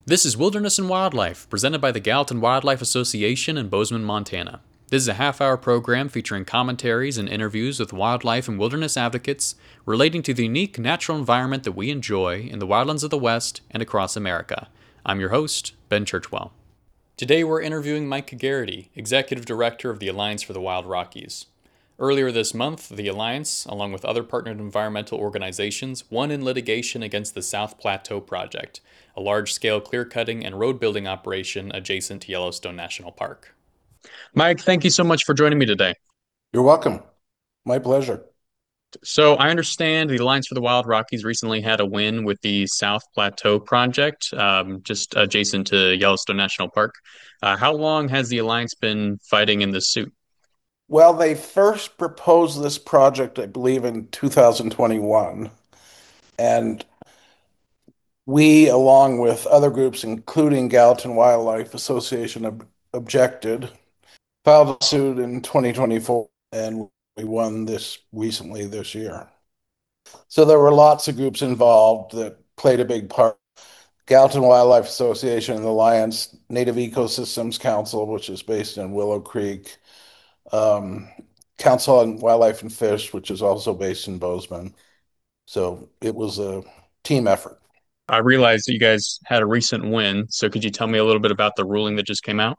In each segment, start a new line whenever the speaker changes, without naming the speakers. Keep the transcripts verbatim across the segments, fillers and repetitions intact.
This is Wilderness and Wildlife, presented by the Gallatin Wildlife Association in Bozeman, Montana. This is a half hour program featuring commentaries and interviews with wildlife and wilderness advocates relating to the unique natural environment that we enjoy in the wildlands of the West and across America. I'm your host, Ben Churchwell. Today we're interviewing Mike Garrity, Executive Director of the Alliance for the Wild Rockies. Earlier this month, the Alliance, along with other partnered environmental organizations, won in litigation against the South Plateau Project, a large-scale clear-cutting and road-building operation adjacent to Yellowstone National Park. Mike, thank you so much for joining me today.
You're welcome. My pleasure.
So, I understand the Alliance for the Wild Rockies recently had a win with the South Plateau Project, um, just adjacent to Yellowstone National Park. Uh, how long has the Alliance been fighting in this suit?
Well, they first proposed this project, I believe, in two thousand twenty-one. And we, along with other groups, including Gallatin Wildlife Association, ob objected, filed a suit in twenty twenty-four, and we won this recently this year. So there were lots of groups involved that played a big part. Gallatin Wildlife Association and the Alliance Native Ecosystems Council, which is based in Willow Creek, um, Council on Wildlife and Fish, which is also based in Bozeman. So it was a team effort.
I realized that you guys had a recent win, so could you tell me a little bit about the ruling that just came out?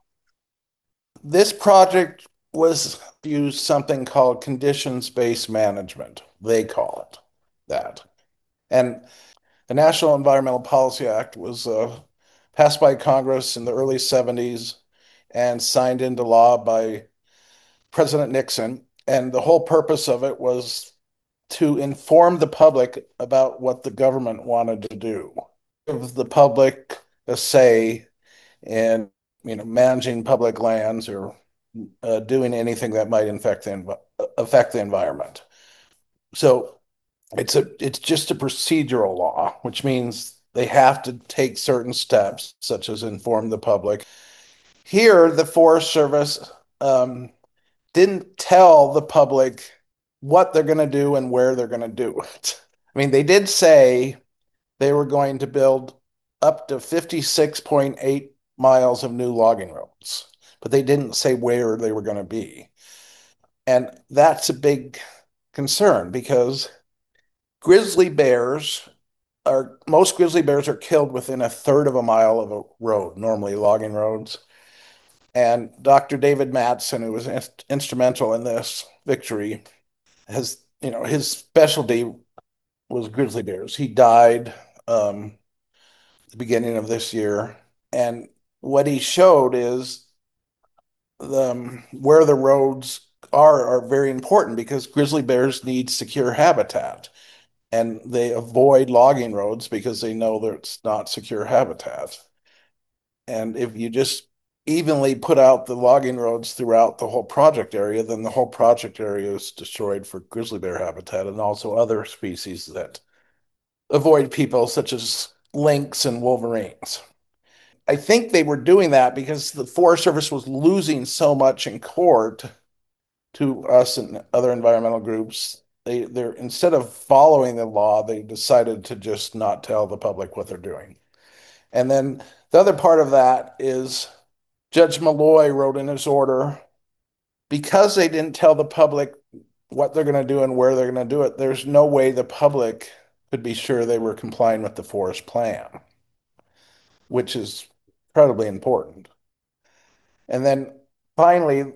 This project was used something called conditions-based management. They call it that. And the National Environmental Policy Act was uh, passed by Congress in the early seventies and signed into law by President Nixon. And the whole purpose of it was to inform the public about what the government wanted to do, give the public a say in, you know, managing public lands or uh, doing anything that might infect the env- affect the environment. So it's a it's just a procedural law, which means they have to take certain steps, such as inform the public. Here, the Forest Service um, didn't tell the public what they're going to do and where they're going to do it. I mean, they did say they were going to build up to fifty-six point eight miles of new logging roads, but they didn't say where they were going to be. And that's a big concern because grizzly bears are, most grizzly bears are killed within a third of a mile of a road, normally logging roads. And Doctor David Mattson, who was in- instrumental in this victory, has, you know, his specialty was grizzly bears. He died um, at the beginning of this year. And what he showed is the, um, where the roads are are very important because grizzly bears need secure habitat and they avoid logging roads because they know that it's not secure habitat. And if you just evenly put out the logging roads throughout the whole project area, then the whole project area is destroyed for grizzly bear habitat and also other species that avoid people, such as lynx and wolverines. I think they were doing that because the Forest Service was losing so much in court to us and other environmental groups. They they're instead of following the law, they decided to just not tell the public what they're doing. And then the other part of that is Judge Malloy wrote in his order, because they didn't tell the public what they're going to do and where they're going to do it, there's no way the public could be sure they were complying with the forest plan, which is incredibly important. And then finally,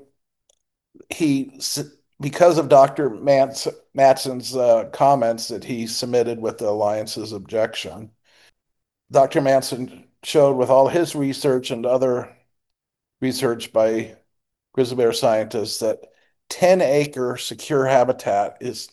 he, because of Doctor Mance, Matson's uh, comments that he submitted with the Alliance's objection, Doctor Manson showed with all his research and other research by grizzly bear scientists that ten acre secure habitat is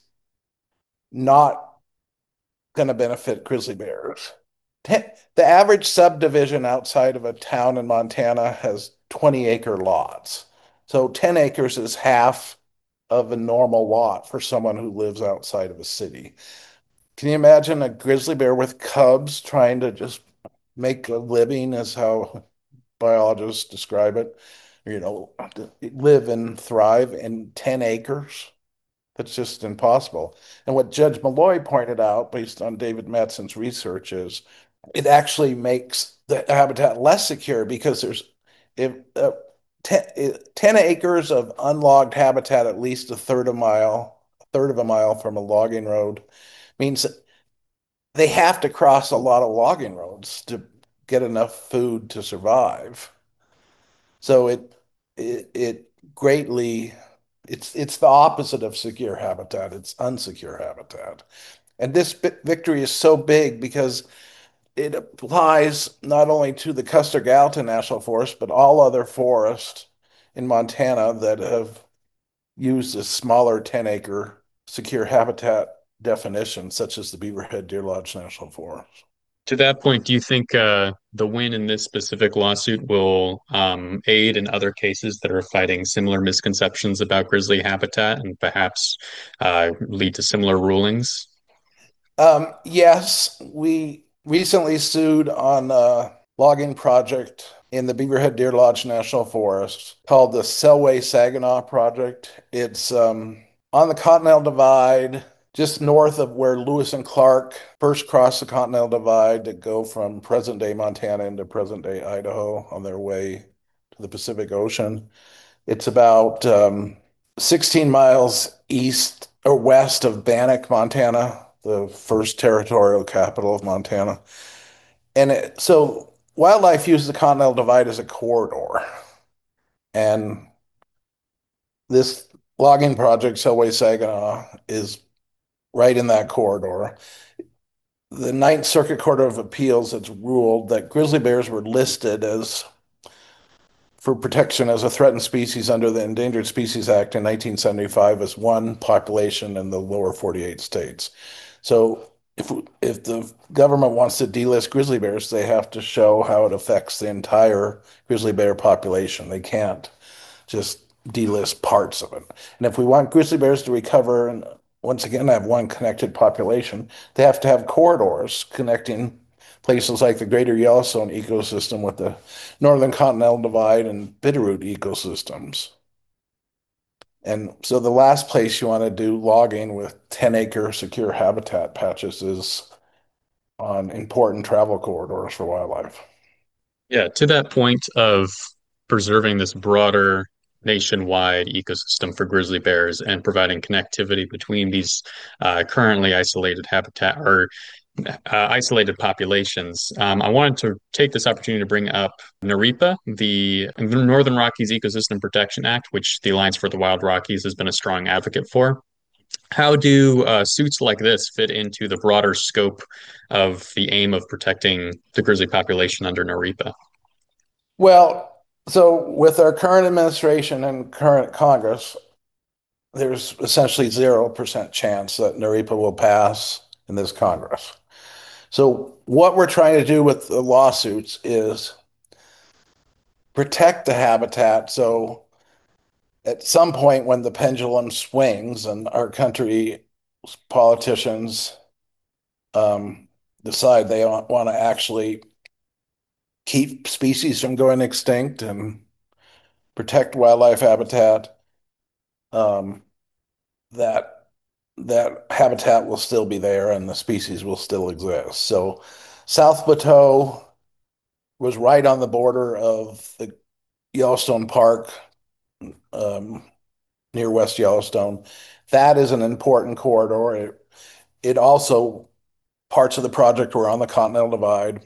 not going to benefit grizzly bears. ten, the average subdivision outside of a town in Montana has twenty acre lots. So ten acres is half of a normal lot for someone who lives outside of a city. Can you imagine a grizzly bear with cubs trying to just make a living, as how biologists describe it? You know, live and thrive in ten acres. That's just impossible. And what Judge Malloy pointed out, based on David Mattson's research, is it actually makes the habitat less secure because there's if uh, ten, uh, ten acres of unlogged habitat at least a third of a mile, a third of a mile from a logging road means that they have to cross a lot of logging roads to get enough food to survive. So it it, it greatly it's it's the opposite of secure habitat. It's unsecure habitat. And this victory is so big because it applies not only to the Custer Gallatin National Forest, but all other forests in Montana that have used a smaller ten acre secure habitat definition, such as the Beaverhead Deer Lodge National Forest.
To that point, do you think uh, the win in this specific lawsuit will um, aid in other cases that are fighting similar misconceptions about grizzly habitat and perhaps uh, lead to similar rulings?
Um, yes, we recently sued on a logging project in the Beaverhead Deer Lodge National Forest called the Selway Saginaw Project. It's um, on the Continental Divide, just north of where Lewis and Clark first crossed the Continental Divide to go from present day Montana into present day Idaho on their way to the Pacific Ocean. It's about um, sixteen miles east or west of Bannack, Montana, the first territorial capital of Montana. And it, so wildlife uses the Continental Divide as a corridor. And this logging project, Selway Saginaw, is right in that corridor. The Ninth Circuit Court of Appeals has ruled that grizzly bears were listed as for protection as a threatened species under the Endangered Species Act in nineteen seventy-five as one population in the lower forty-eight states. So if if the government wants to delist grizzly bears, they have to show how it affects the entire grizzly bear population. They can't just delist parts of it. And if we want grizzly bears to recover and once again have one connected population, they have to have corridors connecting places like the Greater Yellowstone ecosystem with the Northern Continental Divide and Bitterroot ecosystems. And so the last place you want to do logging with ten acre secure habitat patches is on important travel corridors for wildlife.
Yeah, to that point of preserving this broader nationwide ecosystem for grizzly bears and providing connectivity between these uh, currently isolated habitat or uh, isolated populations. Um, I wanted to take this opportunity to bring up NARIPA, the Northern Rockies Ecosystem Protection Act, which the Alliance for the Wild Rockies has been a strong advocate for. How do uh, suits like this fit into the broader scope of the aim of protecting the grizzly population under NARIPA?
Well, so with our current administration and current Congress, there's essentially zero percent chance that NARIPA will pass in this Congress. So what we're trying to do with the lawsuits is protect the habitat. So at some point when the pendulum swings and our country politicians um, decide they want to actually keep species from going extinct and protect wildlife habitat, um, that that habitat will still be there and the species will still exist. So South Plateau was right on the border of the Yellowstone Park, um, near West Yellowstone. That is an important corridor. It, it also, parts of the project were on the Continental Divide,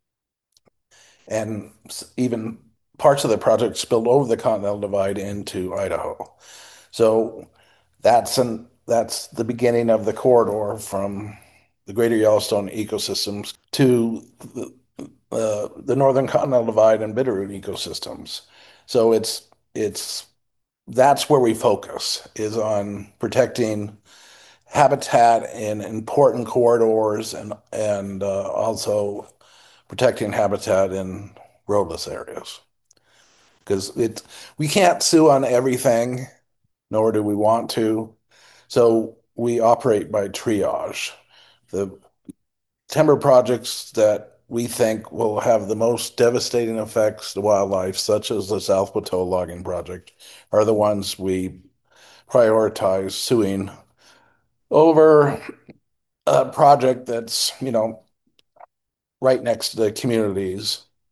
and even parts of the project spilled over the Continental Divide into Idaho. So that's an that's the beginning of the corridor from the Greater Yellowstone ecosystems to the, uh, the Northern Continental Divide and Bitterroot ecosystems. So it's it's that's where we focus is on protecting habitat in important corridors and and uh, also protecting habitat in roadless areas because it we can't sue on everything, nor do we want to. So we operate by triage. The timber projects that we think will have the most devastating effects to wildlife, such as the South Plateau logging project, are the ones we prioritize suing over a project that's, you know, right next to the communities.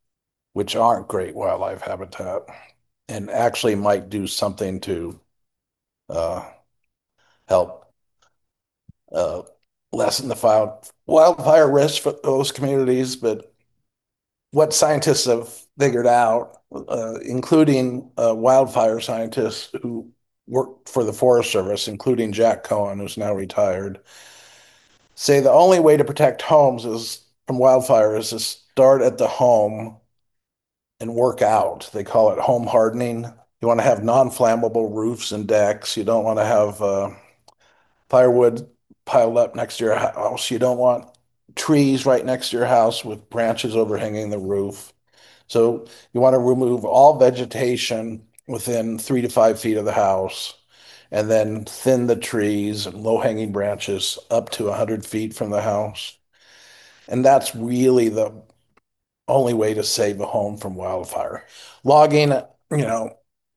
which aren't great wildlife habitat and actually might do something to uh, help uh, lessen the fire, wildfire risk for those communities. But what scientists have figured out, uh, including uh, wildfire scientists who work for the Forest Service, including Jack Cohen, who's now retired, say the only way to protect homes is from wildfire is to start at the home and work out. They call it home hardening. You want to have non-flammable roofs and decks. You don't want to have uh, firewood piled up next to your house. You don't want trees right next to your house with branches overhanging the roof. So you want to remove all vegetation within three to five feet of the house and then thin the trees and low-hanging branches up to one hundred feet from the house. And that's really the only way to save a home from wildfire. Logging, you know,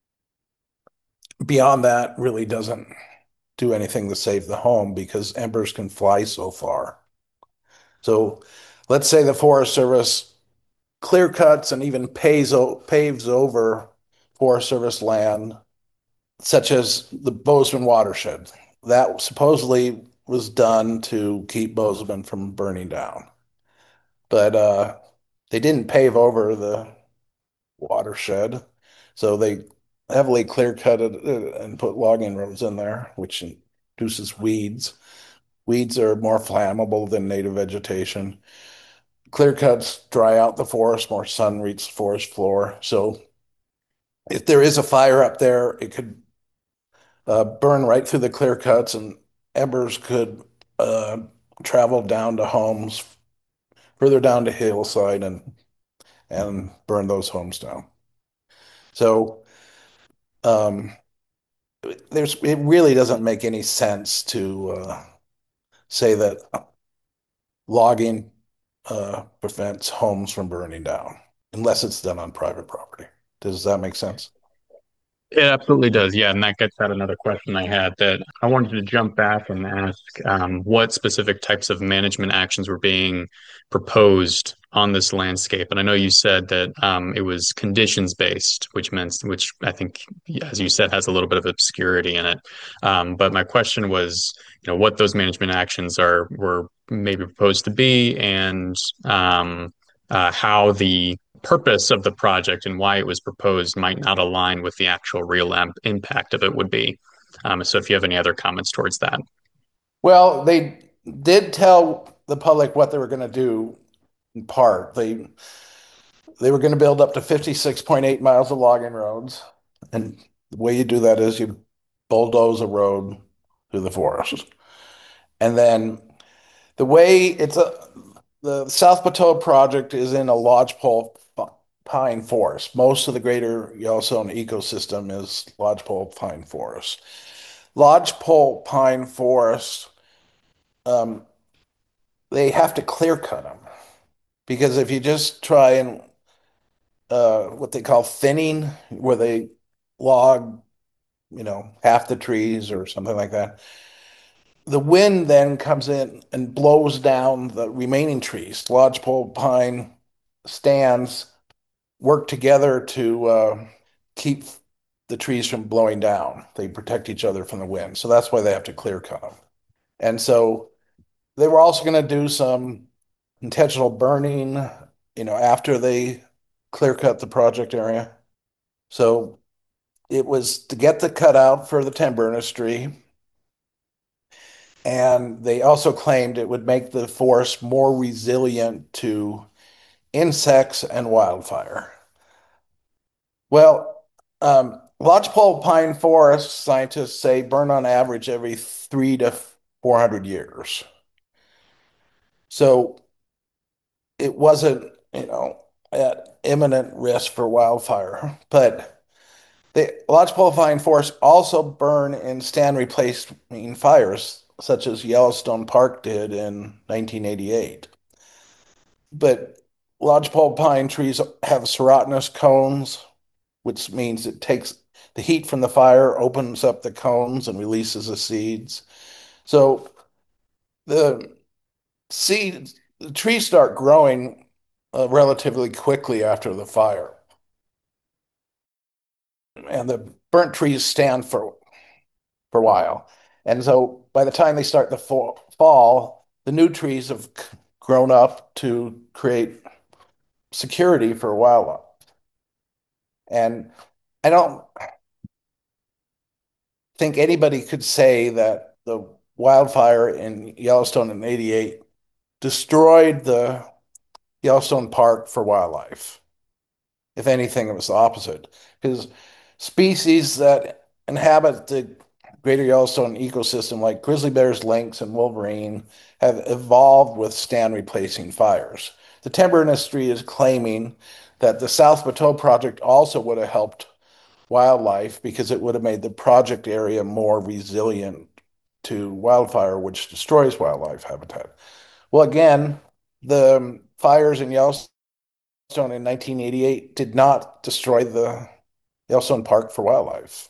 beyond that really doesn't do anything to save the home because embers can fly so far. So let's say the Forest Service clear cuts and even pays, paves over Forest Service land, such as the Bozeman watershed. That supposedly was done to keep Bozeman from burning down. But uh, they didn't pave over the watershed. So they heavily clear cut it uh, and put logging roads in there, which induces weeds. Weeds are more flammable than native vegetation. Clear cuts dry out the forest, more sun reaches the forest floor. So if there is a fire up there, it could uh, burn right through the clear cuts and embers could uh, travel down to homes further down to hillside and and burn those homes down. So um, there's it really doesn't make any sense to uh, say that logging uh, prevents homes from burning down unless it's done on private property. Does that make sense?
It absolutely does. Yeah. And that gets at another question I had that I wanted to jump back and ask um, what specific types of management actions were being proposed on this landscape. And I know you said that um, it was conditions based, which meant, which I think, as you said, has a little bit of obscurity in it. Um, but my question was, you know, what those management actions are were maybe proposed to be and um, uh, how the purpose of the project and why it was proposed might not align with the actual real am- impact of it would be. Um, so if you have any other comments towards that.
Well, they did tell the public what they were going to do in part. They they were going to build up to fifty-six point eight miles of logging roads. And the way you do that is you bulldoze a road through the forest. And then the way it's a the South Plateau project is in a lodgepole pine forest. Most of the greater Yellowstone ecosystem is lodgepole pine forest. Lodgepole pine forest, um, they have to clear cut them because if you just try and uh, what they call thinning, where they log, you know, half the trees or something like that, the wind then comes in and blows down the remaining trees. Lodgepole pine stands work together to uh, keep the trees from blowing down. They protect each other from the wind. So that's why they have to clear cut them. And so they were also going to do some intentional burning, you know, after they clear cut the project area. So it was to get the cutout for the timber industry. And they also claimed it would make the forest more resilient to insects and wildfire. Well, um, lodgepole pine forests, scientists say, burn on average every three to four hundred years. So it wasn't, you know, at imminent risk for wildfire. But the lodgepole pine forests also burn in stand replacing fires, such as Yellowstone Park did in nineteen eighty-eight. But lodgepole pine trees have serotinous cones, which means it takes the heat from the fire, opens up the cones, and releases the seeds. So the seeds, the trees start growing uh, relatively quickly after the fire. And the burnt trees stand for, for a while. And so by the time they start the fall, fall the new trees have grown up to create security for wildlife. And I don't think anybody could say that the wildfire in Yellowstone in eighty-eight destroyed the Yellowstone Park for wildlife. If anything, it was the opposite. Because species that inhabit the greater Yellowstone ecosystem, like grizzly bears, lynx, and wolverine, have evolved with stand replacing fires. The timber industry is claiming that the South Plateau project also would have helped wildlife because it would have made the project area more resilient to wildfire, which destroys wildlife habitat. Well, again, the fires in Yellowstone in nineteen eighty-eight did not destroy the Yellowstone Park for wildlife.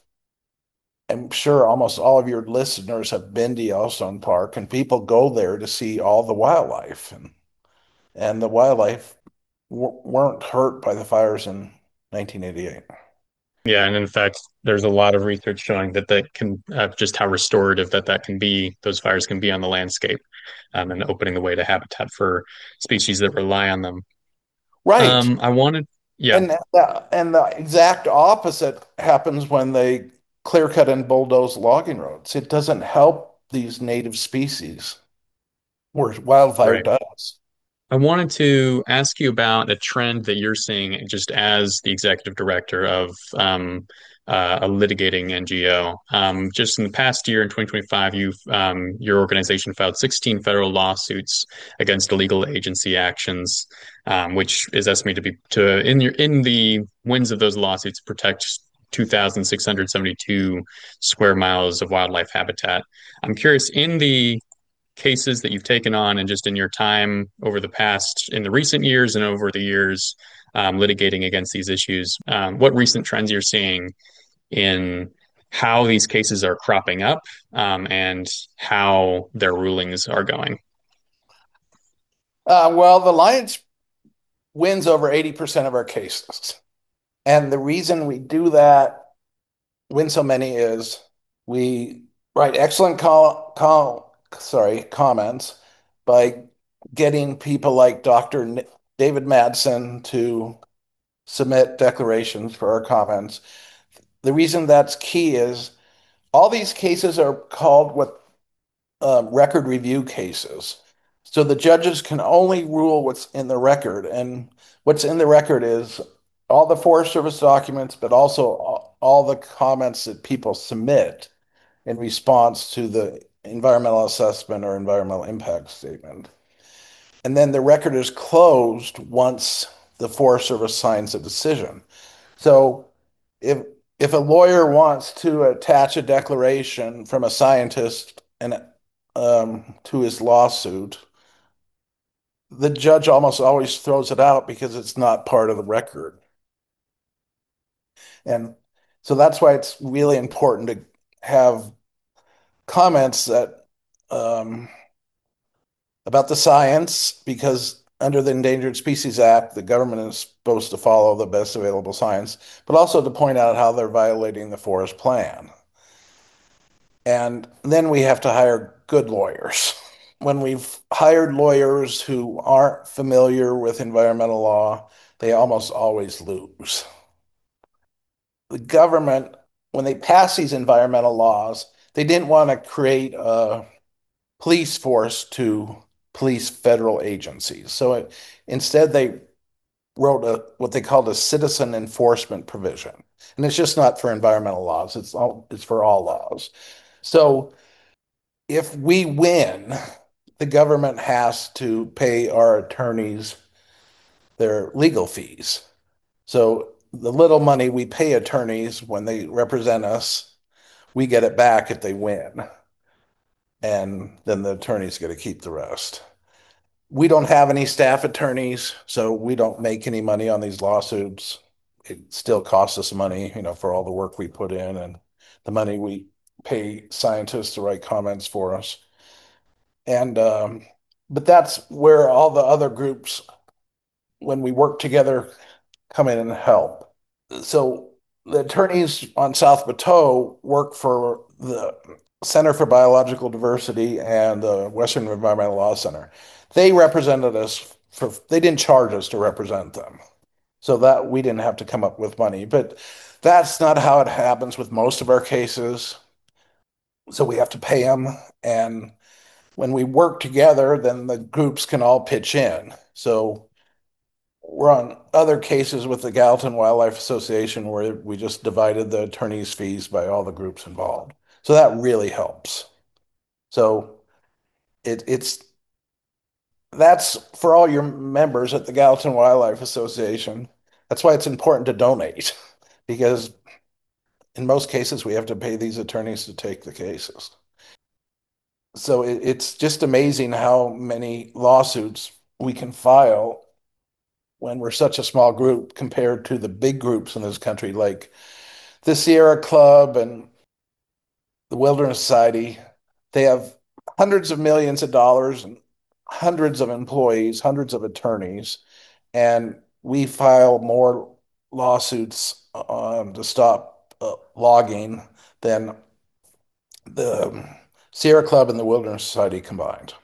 I'm sure almost all of your listeners have been to Yellowstone Park, and people go there to see all the wildlife, and and the wildlife w- weren't hurt by the fires in nineteen eighty-eight.
Yeah, and in fact, there's a lot of research showing that that can uh, just how restorative that that can be. Those fires can be on the landscape, um, and opening the way to habitat for species that rely on them.
Right.
Um, I wanted, yeah,
And the, and the exact opposite happens when they clear cut and bulldoze logging roads. It doesn't help these native species, where wildfire
right.
does.
I wanted to ask you about a trend that you're seeing just as the executive director of um, uh, a litigating N G O. Um, just in the past year, in twenty twenty-five, you've um, your organization filed sixteen federal lawsuits against illegal agency actions, um, which is estimated to be to in your in the wins of those lawsuits protect two thousand six hundred seventy-two square miles of wildlife habitat. I'm curious, in the cases that you've taken on and just in your time over the past, in the recent years and over the years, um, litigating against these issues, um, what recent trends you're seeing in how these cases are cropping up, um, and how their rulings are going.
Uh, well, the Alliance wins over eighty percent of our cases. And the reason we do that, win so many, is we write excellent call, call, sorry, comments by getting people like Doctor David Madsen to submit declarations for our comments. The reason that's key is all these cases are called what um, record review cases. So the judges can only rule what's in the record. And what's in the record is all the Forest Service documents, but also all the comments that people submit in response to the environmental assessment or environmental impact statement. And then the record is closed once the Forest Service signs a decision. So if if a lawyer wants to attach a declaration from a scientist and um, to his lawsuit, the judge almost always throws it out because it's not part of the record. And so that's why it's really important to have comments that um, about the science, because under the Endangered Species Act, the government is supposed to follow the best available science, but also to point out how they're violating the forest plan. And then we have to hire good lawyers. When we've hired lawyers who aren't familiar with environmental law, they almost always lose. The government, when they pass these environmental laws, they didn't want to create a police force to police federal agencies. So it, instead, they wrote a what they called a citizen enforcement provision, and it's just not for environmental laws. It's all it's for all laws. So if we win, the government has to pay our attorneys their legal fees. So the little money we pay attorneys when they represent us, we get it back if they win. And then the attorneys get to keep the rest. We don't have any staff attorneys, so we don't make any money on these lawsuits. It still costs us money, you know, for all the work we put in and the money we pay scientists to write comments for us. And um, but that's where all the other groups when we work together, come in and help. So the attorneys on South Bateau work for the Center for Biological Diversity and the Western Environmental Law Center. They represented us for, they didn't charge us to represent them. So that we didn't have to come up with money. But that's not how it happens with most of our cases. So we have to pay them. And when we work together, then the groups can all pitch in. So we're on other cases with the Gallatin Wildlife Association where we just divided the attorney's fees by all the groups involved. So that really helps. So it, it's that's for all your members at the Gallatin Wildlife Association. That's why it's important to donate because in most cases we have to pay these attorneys to take the cases. So it, it's just amazing how many lawsuits we can file when we're such a small group compared to the big groups in this country, like the Sierra Club and the Wilderness Society. They have hundreds of millions of dollars and hundreds of employees, hundreds of attorneys, and we file more lawsuits um, to stop uh, logging than the Sierra Club and the Wilderness Society combined.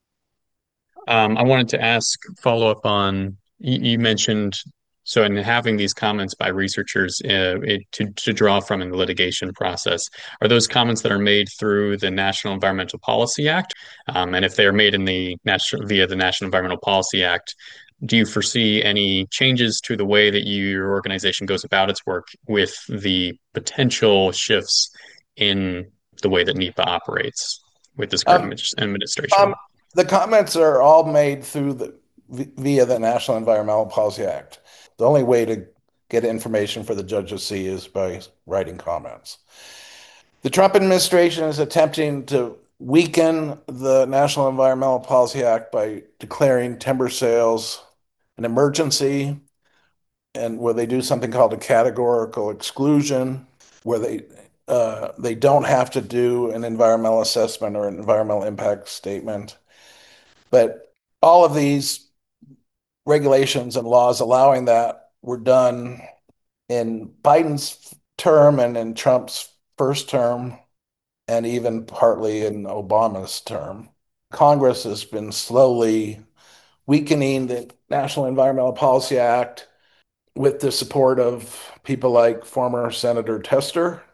Um, I wanted to ask, follow up on you, you mentioned so in having these comments by researchers uh, it, to to draw from in the litigation process, are those comments that are made through the National Environmental Policy Act? Um, and if they are made in the national via the National Environmental Policy Act, do you foresee any changes to the way that you, your organization goes about its work with the potential shifts in the way that NEPA operates with this current
Um,
administration?
um, the comments are all made through the via the National Environmental Policy Act. The only way to get information for the judge to see is by writing comments. The Trump administration is attempting to weaken the National Environmental Policy Act by declaring timber sales an emergency and where they do something called a categorical exclusion, where they uh, they don't have to do an environmental assessment or an environmental impact statement. But all of these regulations and laws allowing that were done in Biden's term and in Trump's first term, and even partly in Obama's term. Congress has been slowly weakening the National Environmental Policy Act with the support of people like former Senator Tester,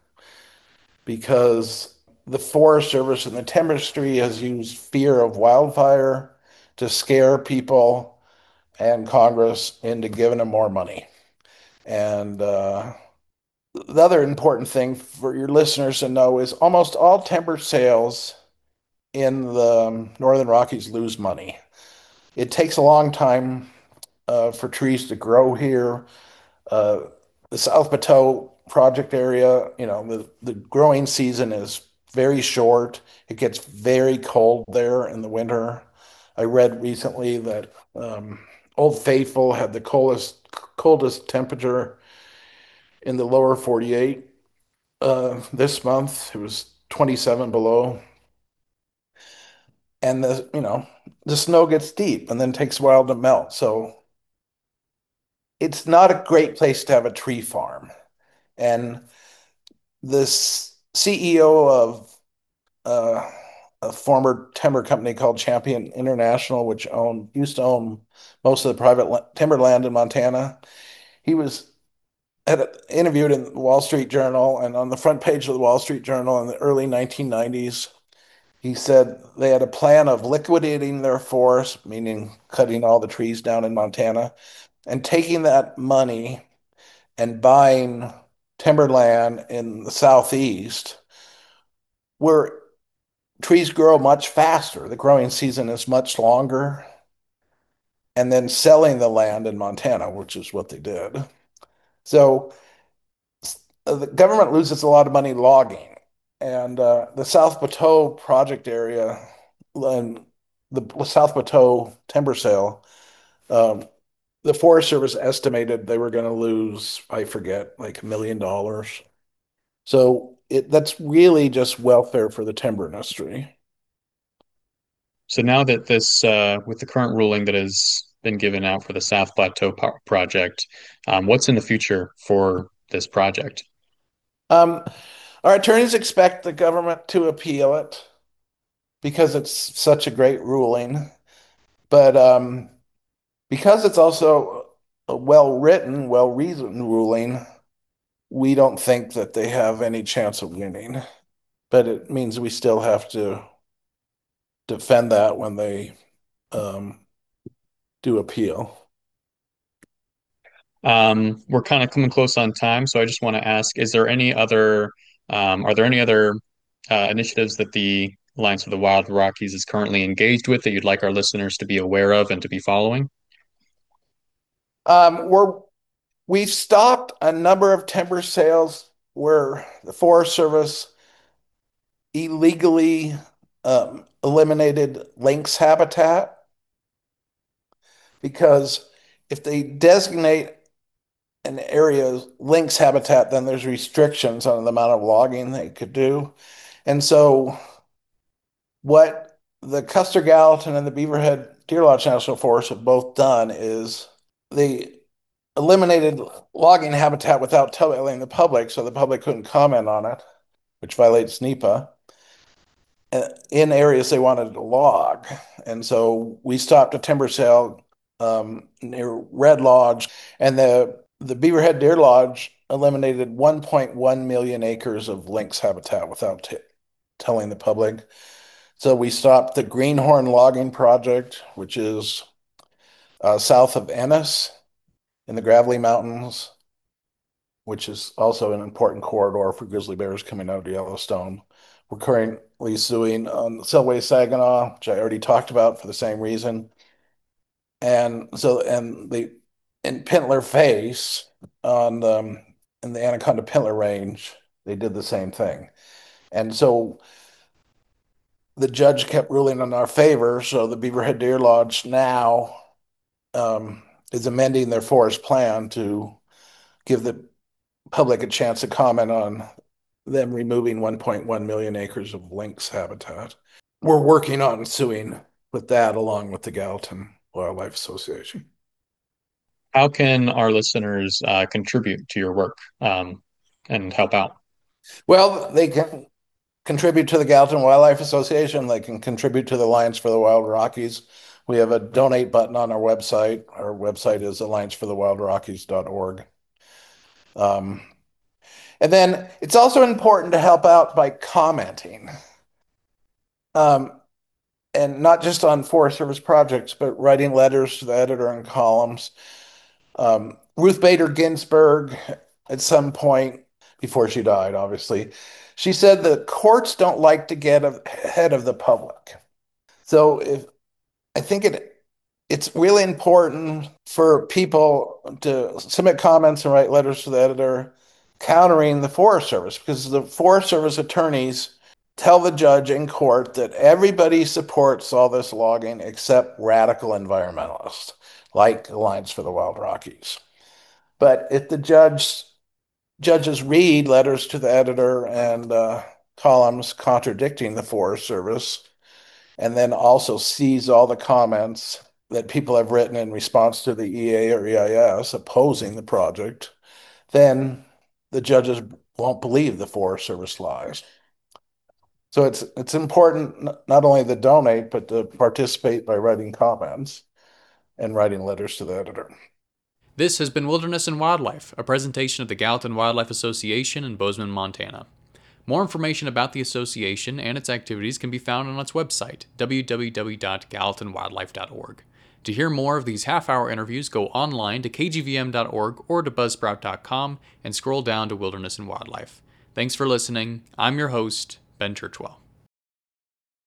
because the Forest Service and the timber industry has used fear of wildfire to scare people and Congress into giving them more money. And uh, the other important thing for your listeners to know is almost all timber sales in the Northern Rockies lose money. It takes a long time uh, for trees to grow here. Uh, the South Bateau project area, you know, the, the growing season is very short. It gets very cold there in the winter. I read recently that um, Old Faithful had the coldest coldest temperature in the lower forty-eight uh, this month. It was twenty-seven below. And the, you know, the snow gets deep and then takes a while to melt. So it's not a great place to have a tree farm. And this C E O of uh, a former timber company called Champion International, which owned used to own most of the private timber land in Montana. He was had interviewed in the Wall Street Journal, and on the front page of the Wall Street Journal in the early nineteen nineties, he said they had a plan of liquidating their forest, meaning cutting all the trees down in Montana, and taking that money and buying timberland in the southeast where trees grow much faster. The growing season is much longer, and then selling the land in Montana, which is what they did. So uh, the government loses a lot of money logging, and uh, the South Bateau project area and the South Bateau timber sale, um, the Forest Service estimated they were going to lose, I forget, like a million dollars. So it that's really just welfare for the timber industry.
So now that this, uh, with the current ruling that is been given out for the South Plateau po- project. Um, what's in the future for this project?
Um, our attorneys expect the government to appeal it because it's such a great ruling. But um, because it's also a well-written, well-reasoned ruling, we don't think that they have any chance of winning. But it means we still have to defend that when they um, do appeal.
Um, we're kind of coming close on time, so I just want to ask, is there any other, um, are there any other uh, initiatives that the Alliance for the Wild Rockies is currently engaged with that you'd like our listeners to be aware of and to be following?
Um, we're we've stopped a number of timber sales where the Forest Service illegally um, eliminated lynx habitat because if they designate an area as lynx habitat, then there's restrictions on the amount of logging they could do. And so, what the Custer Gallatin and the Beaverhead Deer Lodge National Forest have both done is they eliminated logging habitat without telling the public, so the public couldn't comment on it, which violates NEPA, uh, in areas they wanted to log. And so we stopped a timber sale um, near Red Lodge, and the the Beaverhead Deer Lodge eliminated one point one million acres of lynx habitat without t- telling the public. So we stopped the Greenhorn Logging Project, which is uh, south of Ennis in the Gravelly Mountains, which is also an important corridor for grizzly bears coming out of Yellowstone. We're currently suing on Selway Saginaw, which I already talked about for the same reason. And so, and the in Pintler Face on um, in the Anaconda Pintler Range, they did the same thing. And so the judge kept ruling in our favor. So the Beaverhead Deer Lodge now um, is amending their forest plan to give the public a chance to comment on them removing one point one million acres of lynx habitat. We're working on suing with that along with the Gallatin Wildlife Association.
How can our listeners uh, contribute to your work um, and help out?
Well, they can contribute to the Gallatin Wildlife Association. They can contribute to the Alliance for the Wild Rockies. We have a donate button on our website. Our website is alliance for the wild rockies dot org. Um, and then it's also important to help out by commenting. Um, and not just on Forest Service projects, but writing letters to the editor and columns. Um, Ruth Bader Ginsburg, at some point before she died, obviously, she said the courts don't like to get ahead of the public. So if I think it it's really important for people to submit comments and write letters to the editor countering the Forest Service because the Forest Service attorneys tell the judge in court that everybody supports all this logging except radical environmentalists like Alliance for the Wild Rockies. But if the judge judges read letters to the editor and uh, columns contradicting the Forest Service, and then also sees all the comments that people have written in response to the E A or E I S opposing the project, then the judges won't believe the Forest Service lies. So it's it's important not only to donate, but to participate by writing comments and writing letters to the editor.
This has been Wilderness and Wildlife, a presentation of the Gallatin Wildlife Association in Bozeman, Montana. More information about the association and its activities can be found on its website, w w w dot gallatin wildlife dot org. To hear more of these half-hour interviews, go online to k g v m dot org or to buzzsprout dot com and scroll down to Wilderness and Wildlife. Thanks for listening. I'm your host, Ben Churchwell.